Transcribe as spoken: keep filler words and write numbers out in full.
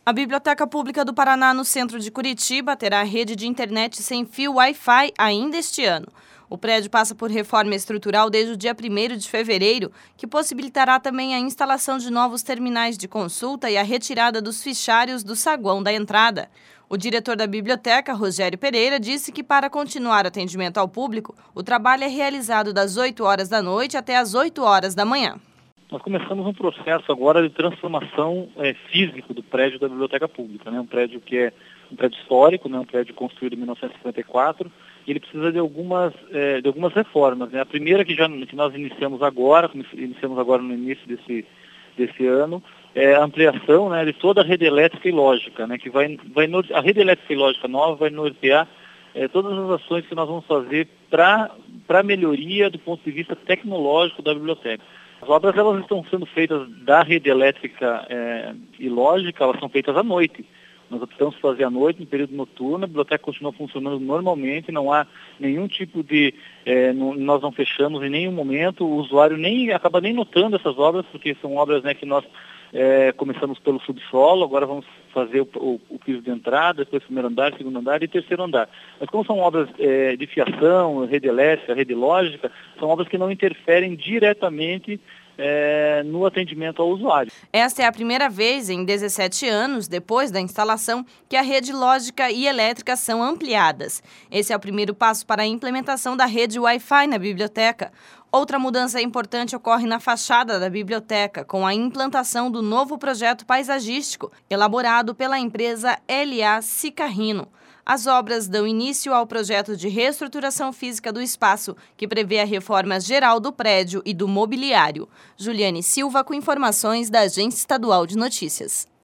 A Biblioteca Pública do Paraná, no centro de Curitiba, terá rede de internet sem fio Wi-Fi ainda este ano. O prédio passa por reforma estrutural desde o dia primeiro de fevereiro, que possibilitará também a instalação de novos terminais de consulta e a retirada dos fichários do saguão da entrada. O diretor da biblioteca, Rogério Pereira, disse que para continuar atendimento ao público, o trabalho é realizado das oito horas da noite até as oito horas da manhã. Nós começamos um processo agora de transformação é, física do prédio da Biblioteca Pública, né? Um prédio que é um prédio histórico, né? Um prédio construído em mil novecentos e cinquenta e quatro, e ele precisa de algumas, é, de algumas reformas, né? A primeira que, já, que nós iniciamos agora, iniciamos agora no início desse, desse ano, é a ampliação, né, de toda a rede elétrica e lógica, né? Que vai, vai, a rede elétrica e lógica nova vai nortear é, todas as ações que nós vamos fazer para a melhoria do ponto de vista tecnológico da biblioteca. As obras elas estão sendo feitas da rede elétrica é, e lógica, elas são feitas à noite. Nós optamos por fazer à noite, no período noturno, a biblioteca continua funcionando normalmente, não há nenhum tipo de... É, não, nós não fechamos em nenhum momento, o usuário nem acaba nem notando essas obras, porque são obras, né, que nós é, começamos pelo subsolo, agora vamos fazer o, o, o piso de entrada, depois o primeiro andar, segundo andar e terceiro andar. Mas como são obras é, de fiação, rede elétrica, rede lógica, são obras que não interferem diretamente É, no atendimento ao usuário. Esta é a primeira vez em dezessete anos, depois da instalação, que a rede lógica e elétrica são ampliadas. Esse é o primeiro passo para a implementação da rede Wi-Fi na biblioteca. Outra mudança importante ocorre na fachada da biblioteca, com a implantação do novo projeto paisagístico, elaborado pela empresa L A Cicarrino. As obras dão início ao projeto de reestruturação física do espaço, que prevê a reforma geral do prédio e do mobiliário. Juliane Silva, com informações da Agência Estadual de Notícias.